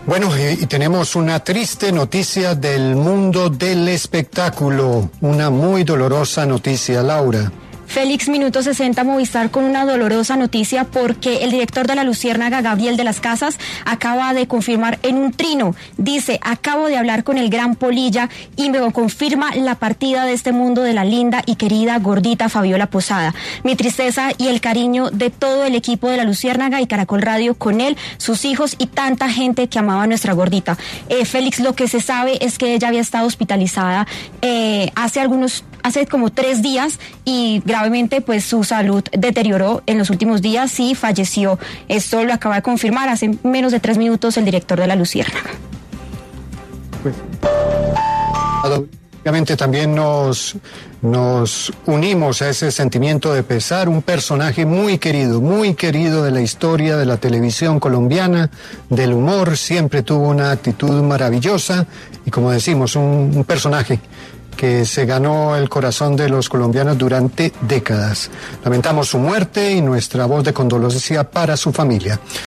Bueno, y tenemos una triste noticia del mundo del espectáculo, una muy dolorosa noticia, Laura. Félix, Minuto 60 Movistar con una dolorosa noticia porque el director de La Luciérnaga, Gabriel de las Casas, acaba de confirmar en un trino. Dice, acabo de hablar con el gran Polilla y me confirma la partida de este mundo de la linda y querida gordita Fabiola Posada. Mi tristeza y el cariño de todo el equipo de La Luciérnaga y Caracol Radio con él, sus hijos y tanta gente que amaba a nuestra gordita. Félix, lo que se sabe es que ella había estado hospitalizada hace como 3 días y gravemente pues su salud deterioró en los últimos días y falleció. Esto lo acaba de confirmar hace menos de 3 minutos el director de La Luciérnaga. Obviamente también nos unimos a ese sentimiento de pesar, un personaje muy querido de la historia de la televisión colombiana, del humor, siempre tuvo una actitud maravillosa y, como decimos, un personaje que se ganó el corazón de los colombianos durante décadas. Lamentamos su muerte y nuestra voz de condolencia para su familia.